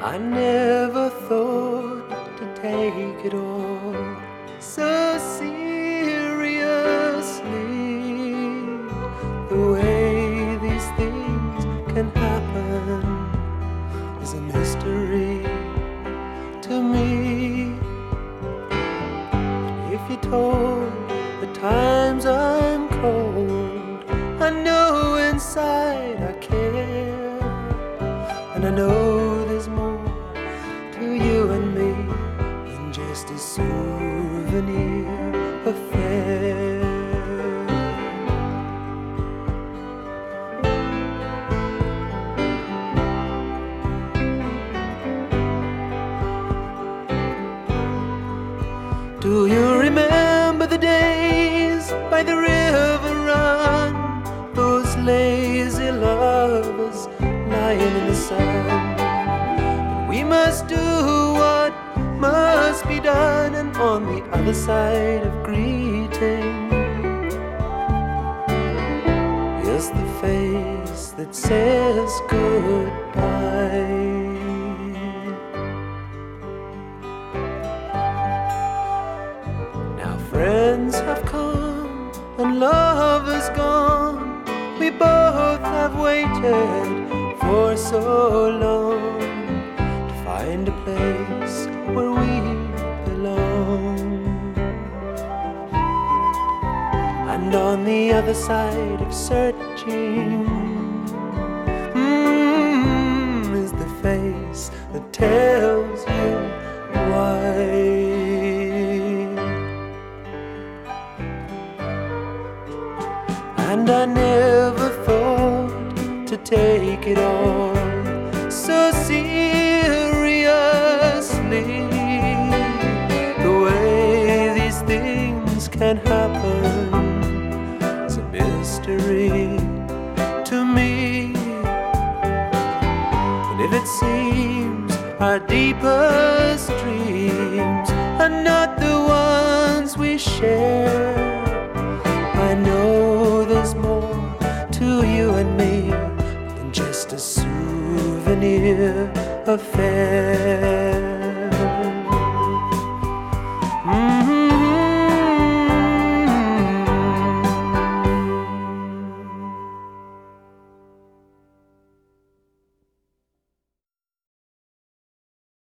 I never thought to take it all so seriously. The way these things can happen is a mystery to me. If you told the times I'm cold, I know inside I care, and I know there's more to you and me than just a souvenir affair. Do you remember the days by the river run? Those lazy lovers lying in the sun. We must do what must be done, and on the other side of greeting is the face that says goodbye. Friends have come and love is gone. We both have waited for so long to find a place where we belong. And on the other side of searching is the face that tells you why. And I never thought to take it all so seriously. The way these things can happen is a mystery to me. And if it seems our deepest dreams are not the ones we share, I know there's more to you and me than just a souvenir affair.